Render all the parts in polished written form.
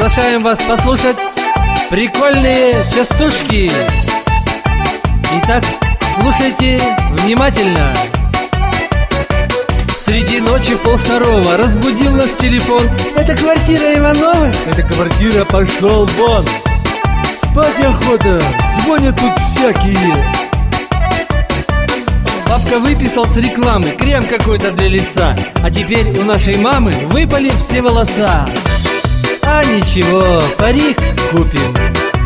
приглашаем вас послушать прикольные частушки. Итак, слушайте внимательно. Среди ночи в 1:30 разбудил нас телефон. Это квартира Ивановых? Это квартира «Пошел вон». Спать охота, звонят тут всякие. Бабка выписал с рекламы крем какой-то для лица, а теперь у нашей мамы выпали все волоса. А ничего, парик купим.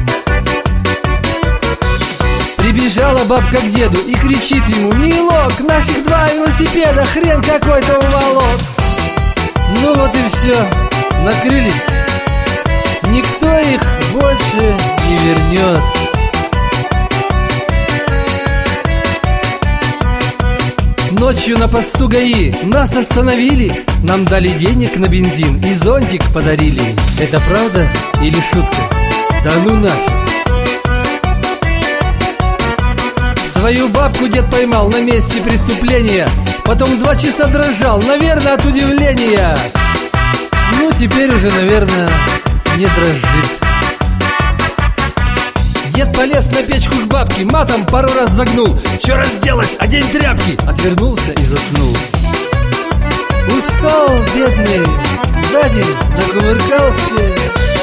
Прибежала бабка к деду и кричит ему: «Милок, наших 2 велосипеда хрен какой-то уволок». Ну вот и все, накрылись. Никто их больше не вернет. Ночью на посту ГАИ нас остановили, нам дали денег на бензин и зонтик подарили. Это правда или шутка? Да ну нафиг. Свою бабку дед поймал на месте преступления, потом 2 часа дрожал, наверное, от удивления. Ну, теперь уже, наверное, не дрожит. Дед полез на печку к бабке, матом пару раз загнул. Че разделась, одень тряпки. Отвернулся и заснул. Устал, бедный, сзади накувыркался.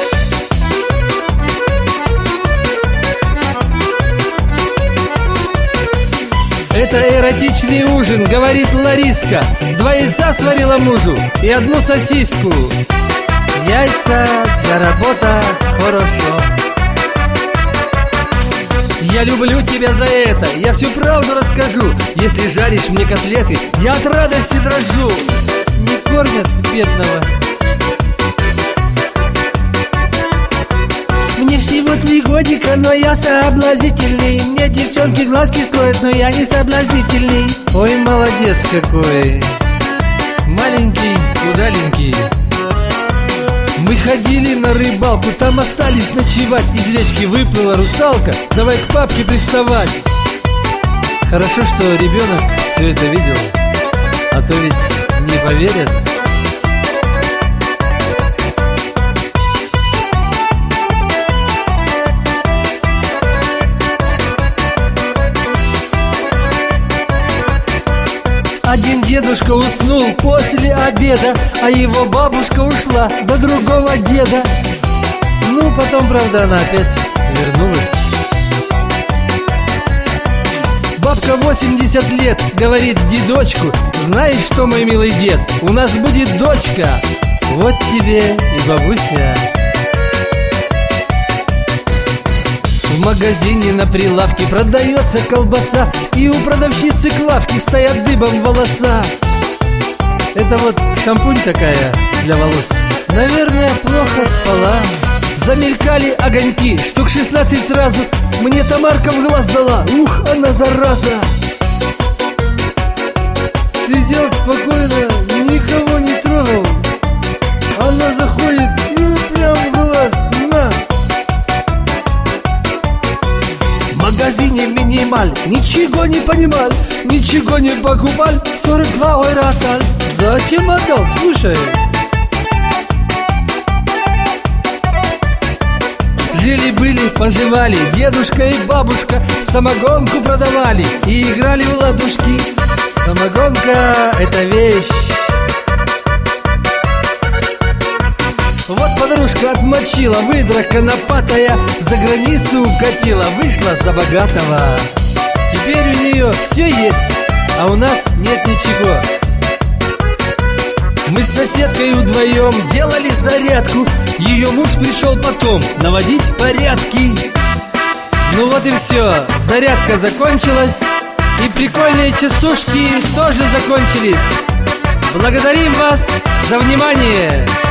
Это эротичный ужин, говорит Лариска. 2 яйца сварила мужу и 1 сосиску. Яйца для работы хорошо. Я люблю тебя за это, я всю правду расскажу. Если жаришь мне котлеты, я от радости дрожу. Не кормят бедного. Мне всего 3 годика, но я соблазнительный. Мне девчонки глазки строят, но я не соблазнительный. Ой, молодец какой, маленький, удаленький. Мы ходили на рыбалку, там остались ночевать. Из речки выплыла русалка, давай к папке приставать. Хорошо, что ребенок все это видел, а то ведь не поверят. Один дедушка уснул после обеда, а его бабушка ушла до другого деда. Ну, потом, правда, она опять вернулась. Бабка 80 лет говорит дедочку: знаешь что, мой милый дед, у нас будет дочка. Вот тебе и бабуся. В магазине на прилавке продается колбаса, и у продавщицы к лавке стоят дыбом волоса. Это вот шампунь такая для волос. Наверное, плохо спала. Замелькали огоньки, штук 16 сразу. Мне Тамарка в глаз дала, ух, она зараза. Сидел спокойно, никого не трогал. Она заходит и прям в глаз, на. В магазине минималь, ничего не понимал, ничего не покупал, 42 ойраталь. Зачем отдал, слушай? Жили-были, поживали, дедушка и бабушка самогонку продавали и играли в ладушки. Самогонка — это вещь. Вот подружка отмочила, выдра конопатая, за границу укатила, вышла за богатого. Теперь у нее все есть, а у нас нет ничего. Мы с соседкой вдвоем делали зарядку, ее муж пришел потом наводить порядки. Ну вот и все, зарядка закончилась, и прикольные частушки тоже закончились. Благодарим вас за внимание!